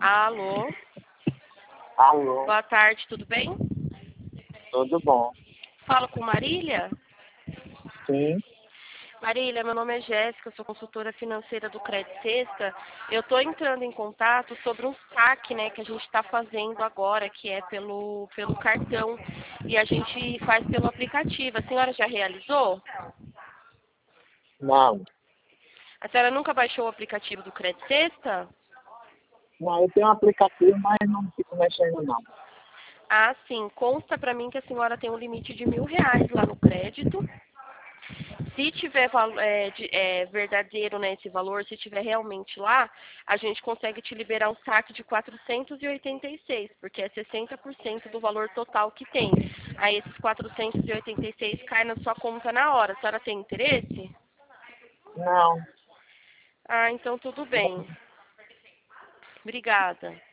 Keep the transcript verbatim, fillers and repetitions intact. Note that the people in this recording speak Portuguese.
Alô, Alô, boa tarde, tudo bem? tudo bom? Falo com Marília? Sim, Marília, meu nome é Jéssica, eu sou consultora financeira do Crédito Sexta. Eu estou entrando em contato sobre um saque, né, que a gente está fazendo agora, que é pelo, pelo cartão, e a gente faz pelo aplicativo. A senhora já realizou? não. A senhora nunca baixou o aplicativo do Crédito Sexta? Não, eu tenho um aplicativo, mas não fico mexendo não. Ah, sim. Consta para mim que a senhora tem um limite de mil reais lá no crédito. Se tiver valo- é, de- é, verdadeiro, né, esse valor, se tiver realmente lá, a gente consegue te liberar um saque de quatrocentos e oitenta e seis, porque é sessenta por cento do valor total que tem. Aí esses quatrocentos e oitenta e seis cai na sua conta na hora. A senhora tem interesse? Não. Ah, então tudo bem. Obrigada.